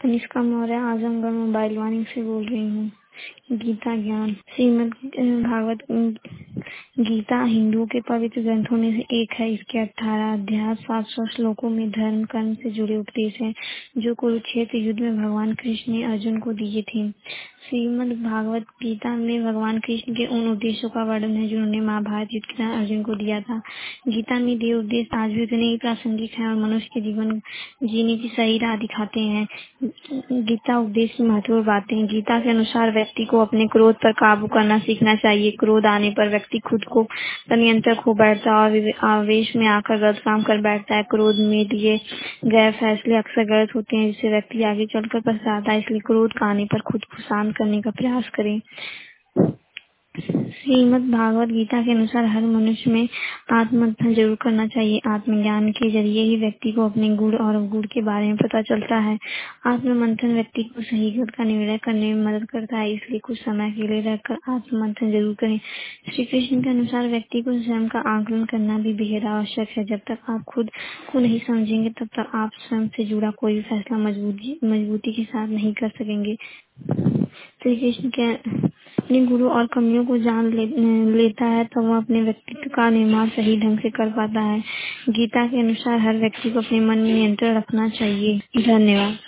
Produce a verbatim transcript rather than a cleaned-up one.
Kanishka Maurya Azamgarh mobile Vani से बोल रही हूँ। गीता ज्ञान श्रीमद् भागवत गीता हिंदुओं के पवित्र ग्रंथों में से एक है। इसके अठारह अध्याय सात सौ श्लोकों में धर्म कर्म से जुड़े उपदेश हैं जो कुरुक्षेत्र युद्ध में भगवान कृष्ण ने अर्जुन को दिए थे। श्रीमद् भागवत गीता में भगवान कृष्ण के उन उद्देश्यों का वर्णन है जो उन्होंने महाभारत युद्ध के दौरान अर्जुन को दिया था। गीता में दिए उपदेश आज भी उतने ही प्रासंगिक हैं और मनुष्य के जीवन जीने की सही राह दिखाते हैं। गीता उपदेश की महत्वपूर्ण बातें। गीता के अनुसार व्यक्ति को अपने क्रोध पर काबू करना सीखना चाहिए। क्रोध आने पर व्यक्ति खुद को पर नियंत्रण खो बैठता है और विवे- आवेश में आकर गलत काम कर बैठता है। क्रोध में लिए गए फैसले अक्सर गलत होते हैं जिससे व्यक्ति आगे चलकर पछताता है। इसलिए क्रोध का आने पर खुद को शांत करने का प्रयास करें। श्रीमद् भागवत गीता के अनुसार हर मनुष्य में आत्ममंथन जरूर करना चाहिए। आत्मज्ञान के जरिए ही व्यक्ति को अपने गुण और अवगुण के बारे में पता चलता है। आत्ममंथन व्यक्ति को सही गलत का निर्णय करने में मदद करता है, इसलिए कुछ समय के लिए रहकर आत्ममंथन जरूर करें। श्री कृष्ण के अनुसार व्यक्ति को स्वयं का आकलन करना भी बेहद आवश्यक है। जब तक आप खुद को नहीं समझेंगे तब तक आप स्वयं से जुड़ा कोई भी फैसला मजबूती मजबूती के साथ नहीं कर सकेंगे। श्री कृष्ण के अपने गुरु और कमियों को जान ले, लेता है तो वह अपने व्यक्तित्व का निर्माण सही ढंग से कर पाता है। गीता के अनुसार हर व्यक्ति को अपने मन में नियंत्रण रखना चाहिए। धन्यवाद।